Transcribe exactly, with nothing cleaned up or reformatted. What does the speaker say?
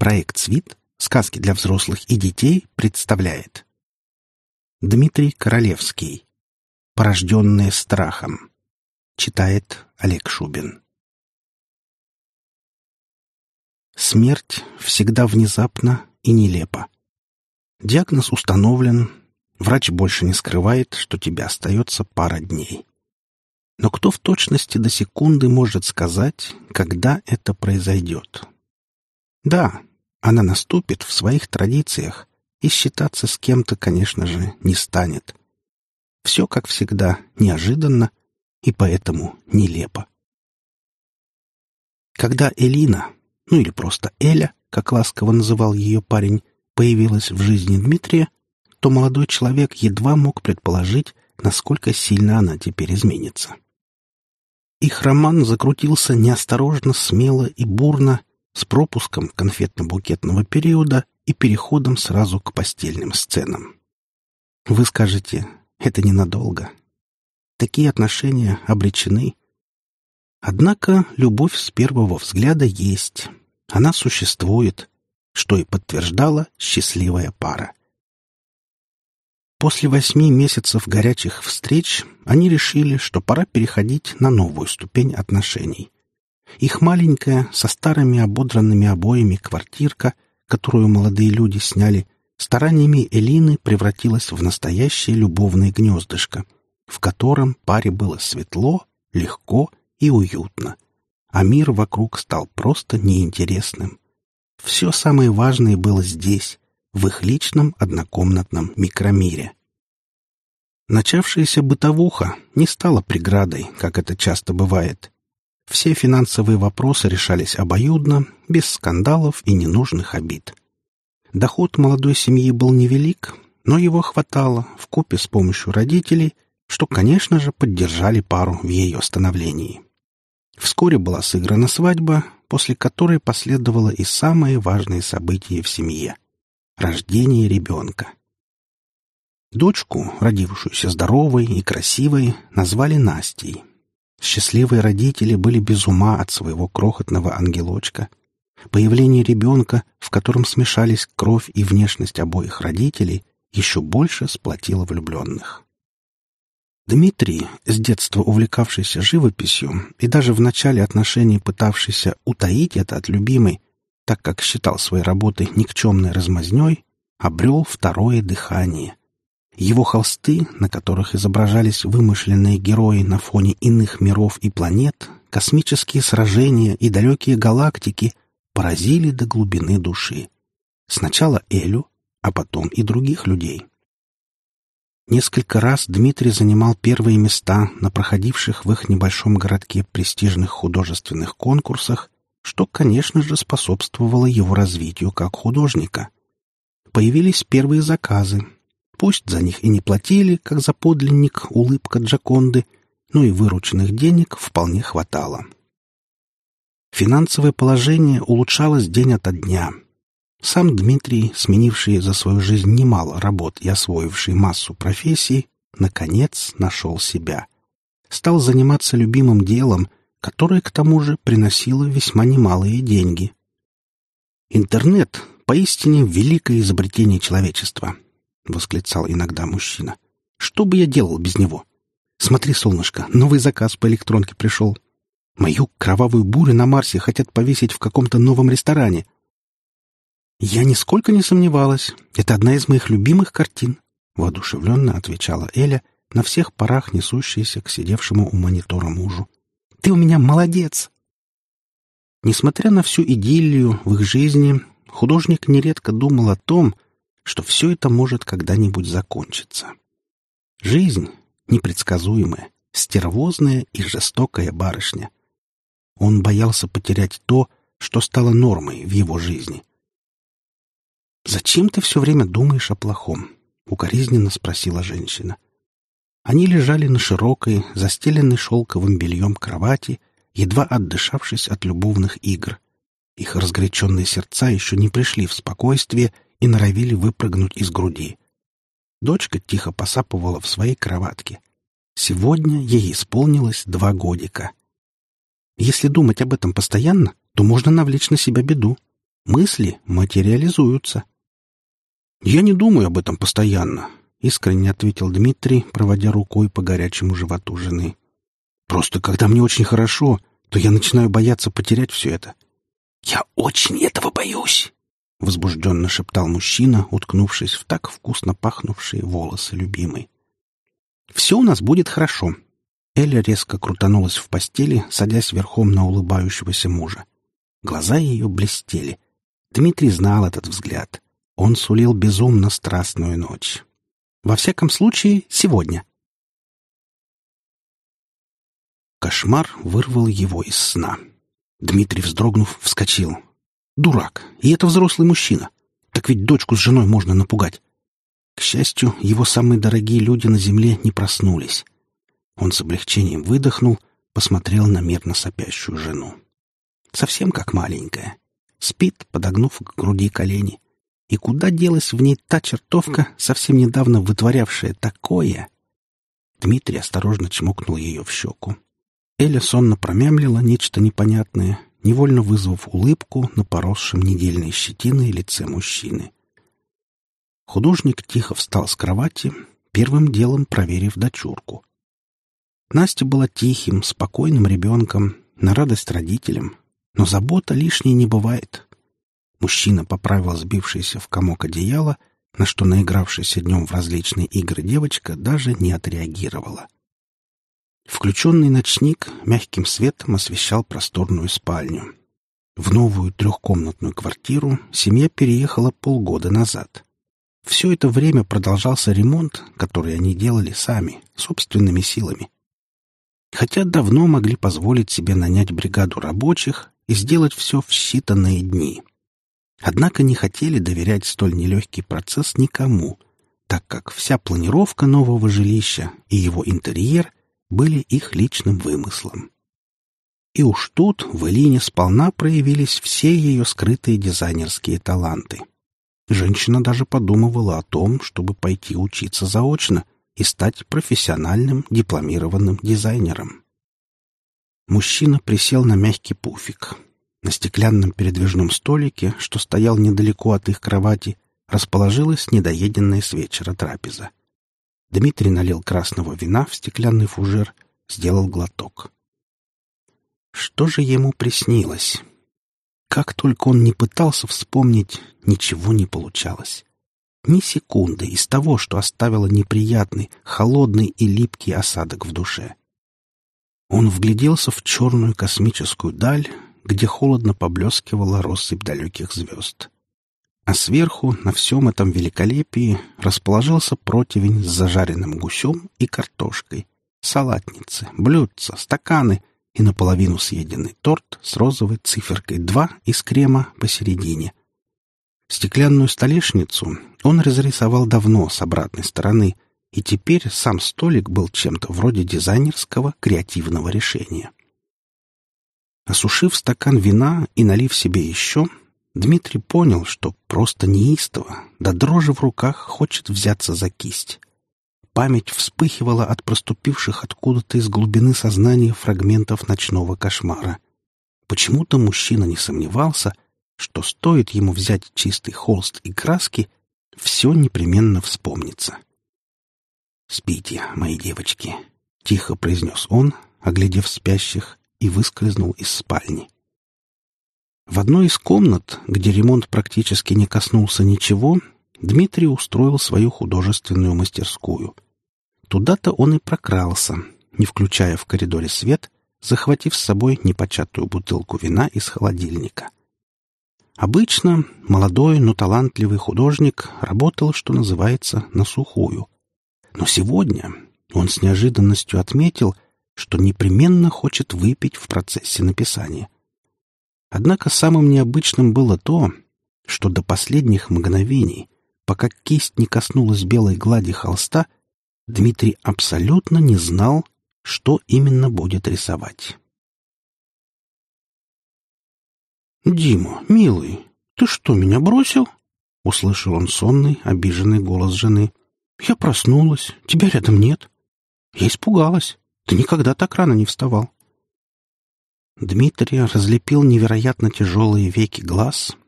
Проект «Свит. Сказки для взрослых и детей» представляет Дмитрий Королевский. «Порожденные страхом». Читает Олег Шубин. Смерть всегда внезапна и нелепа. Диагноз установлен, врач больше не скрывает, что тебе остается пара дней. Но кто в точности до секунды может сказать, когда это произойдет? Да, она наступит в своих традициях, и считаться с кем-то, конечно же, не станет. Все, как всегда, неожиданно и поэтому нелепо. Когда Элина, ну или просто Эля, как ласково называл ее парень, появилась в жизни Дмитрия, то молодой человек едва мог предположить, насколько сильно она теперь изменится. Их роман закрутился неосторожно, смело и бурно, с пропуском конфетно-букетного периода и переходом сразу к постельным сценам. Вы скажете, это ненадолго. Такие отношения обречены. Однако любовь с первого взгляда есть. Она существует, что и подтверждала счастливая пара. После восьми месяцев горячих встреч они решили, что пора переходить на новую ступень отношений. Их маленькая, со старыми ободранными обоями квартирка, которую молодые люди сняли, стараниями Элины превратилась в настоящее любовное гнездышко, в котором паре было светло, легко и уютно, а мир вокруг стал просто неинтересным. Все самое важное было здесь, в их личном однокомнатном микромире. Начавшаяся бытовуха не стала преградой, как это часто бывает. Все финансовые вопросы решались обоюдно, без скандалов и ненужных обид. Доход молодой семьи был невелик, но его хватало вкупе с помощью родителей, что, конечно же, поддержали пару в ее становлении. Вскоре была сыграна свадьба, после которой последовало и самое важное событие в семье — рождение ребенка. Дочку, родившуюся здоровой и красивой, назвали Настей. Счастливые родители были без ума от своего крохотного ангелочка. Появление ребенка, в котором смешались кровь и внешность обоих родителей, еще больше сплотило влюбленных. Дмитрий, с детства увлекавшийся живописью и даже в начале отношений пытавшийся утаить это от любимой, так как считал своей работой никчемной размазней, обрел второе дыхание. Его холсты, на которых изображались вымышленные герои на фоне иных миров и планет, космические сражения и далекие галактики, поразили до глубины души. Сначала Элю, а потом и других людей. Несколько раз Дмитрий занимал первые места на проходивших в их небольшом городке престижных художественных конкурсах, что, конечно же, способствовало его развитию как художника. Появились первые заказы. Пусть за них и не платили, как за подлинник улыбка Джоконды, но и вырученных денег вполне хватало. Финансовое положение улучшалось день ото дня. Сам Дмитрий, сменивший за свою жизнь немало работ и освоивший массу профессий, наконец нашел себя. Стал заниматься любимым делом, которое, к тому же, приносило весьма немалые деньги. «Интернет — поистине великое изобретение человечества», — восклицал иногда мужчина. «Что бы я делал без него? Смотри, солнышко, новый заказ по электронке пришел. Мою кровавую бурю на Марсе хотят повесить в каком-то новом ресторане». «Я нисколько не сомневалась. Это одна из моих любимых картин», — воодушевленно отвечала Эля, на всех парах несущаяся к сидевшему у монитора мужу. «Ты у меня молодец!» Несмотря на всю идиллию в их жизни, художник нередко думал о том, что все это может когда-нибудь закончиться. Жизнь — непредсказуемая, стервозная и жестокая барышня. Он боялся потерять то, что стало нормой в его жизни. «Зачем ты все время думаешь о плохом?» — укоризненно спросила женщина. Они лежали на широкой, застеленной шелковым бельем кровати, едва отдышавшись от любовных игр. Их разгоряченные сердца еще не пришли в спокойствие и норовили выпрыгнуть из груди. Дочка тихо посапывала в своей кроватке. Сегодня ей исполнилось два годика. Если думать об этом постоянно, то можно навлечь на себя беду. Мысли материализуются. «Я не думаю об этом постоянно», — искренне ответил Дмитрий, проводя рукой по горячему животу жены. «Просто когда мне очень хорошо, то я начинаю бояться потерять все это». «Я очень этого боюсь», — возбужденно шептал мужчина, уткнувшись в так вкусно пахнувшие волосы любимой. «Все у нас будет хорошо». Эля резко крутанулась в постели, садясь верхом на улыбающегося мужа. Глаза ее блестели. Дмитрий знал этот взгляд. Он сулил безумно страстную ночь. Во всяком случае, сегодня. Кошмар вырвал его из сна. Дмитрий, вздрогнув, вскочил. Дурак! И это взрослый мужчина! Так ведь дочку с женой можно напугать. К счастью, его самые дорогие люди на земле не проснулись. Он с облегчением выдохнул, посмотрел на мирно сопящую жену. Совсем как маленькая. Спит, подогнув к груди колени. И куда делась в ней та чертовка, совсем недавно вытворявшая такое? Дмитрий осторожно чмокнул ее в щеку. Эля сонно промямлила нечто непонятное, невольно вызвав улыбку на поросшем недельной щетиной лице мужчины. Художник тихо встал с кровати, первым делом проверив дочурку. Настя была тихим, спокойным ребенком, на радость родителям, но забота лишней не бывает. Мужчина поправил сбившееся в комок одеяло, на что наигравшаяся днем в различные игры девочка даже не отреагировала. Включенный ночник мягким светом освещал просторную спальню. В новую трехкомнатную квартиру семья переехала полгода назад. Все это время продолжался ремонт, который они делали сами, собственными силами. Хотя давно могли позволить себе нанять бригаду рабочих и сделать все в считанные дни. Однако не хотели доверять столь нелегкий процесс никому, так как вся планировка нового жилища и его интерьер были их личным вымыслом. И уж тут в Элине сполна проявились все ее скрытые дизайнерские таланты. Женщина даже подумывала о том, чтобы пойти учиться заочно и стать профессиональным дипломированным дизайнером. Мужчина присел на мягкий пуфик. На стеклянном передвижном столике, что стоял недалеко от их кровати, расположилась недоеденная с вечера трапеза. Дмитрий налил красного вина в стеклянный фужер, сделал глоток. Что же ему приснилось? Как только он не пытался вспомнить, ничего не получалось. Ни секунды из того, что оставило неприятный, холодный и липкий осадок в душе. Он вгляделся в черную космическую даль, где холодно поблескивала россыпь далеких звезд. А сверху, на всем этом великолепии, расположился противень с зажаренным гусем и картошкой, салатницы, блюдца, стаканы и наполовину съеденный торт с розовой циферкой два из крема посередине. Стеклянную столешницу он разрисовал давно с обратной стороны, и теперь сам столик был чем-то вроде дизайнерского креативного решения. Осушив стакан вина и налив себе еще, Дмитрий понял, что просто неистово, до дрожи в руках хочет взяться за кисть. Память вспыхивала от проступивших откуда-то из глубины сознания фрагментов ночного кошмара. Почему-то мужчина не сомневался, что стоит ему взять чистый холст и краски, все непременно вспомнится. «Спите, мои девочки», — тихо произнес он, оглядев спящих, и выскользнул из спальни. В одной из комнат, где ремонт практически не коснулся ничего, Дмитрий устроил свою художественную мастерскую. Туда-то он и прокрался, не включая в коридоре свет, захватив с собой непочатую бутылку вина из холодильника. Обычно молодой, но талантливый художник работал, что называется, на сухую. Но сегодня он с неожиданностью отметил, что непременно хочет выпить в процессе написания. Однако самым необычным было то, что до последних мгновений, пока кисть не коснулась белой глади холста, Дмитрий абсолютно не знал, что именно будет рисовать. «Дима, милый, ты что, меня бросил?» — услышал он сонный, обиженный голос жены. «Я проснулась, тебя рядом нет. Я испугалась. Ты никогда так рано не вставал». Дмитрий разлепил невероятно тяжелые веки глаз,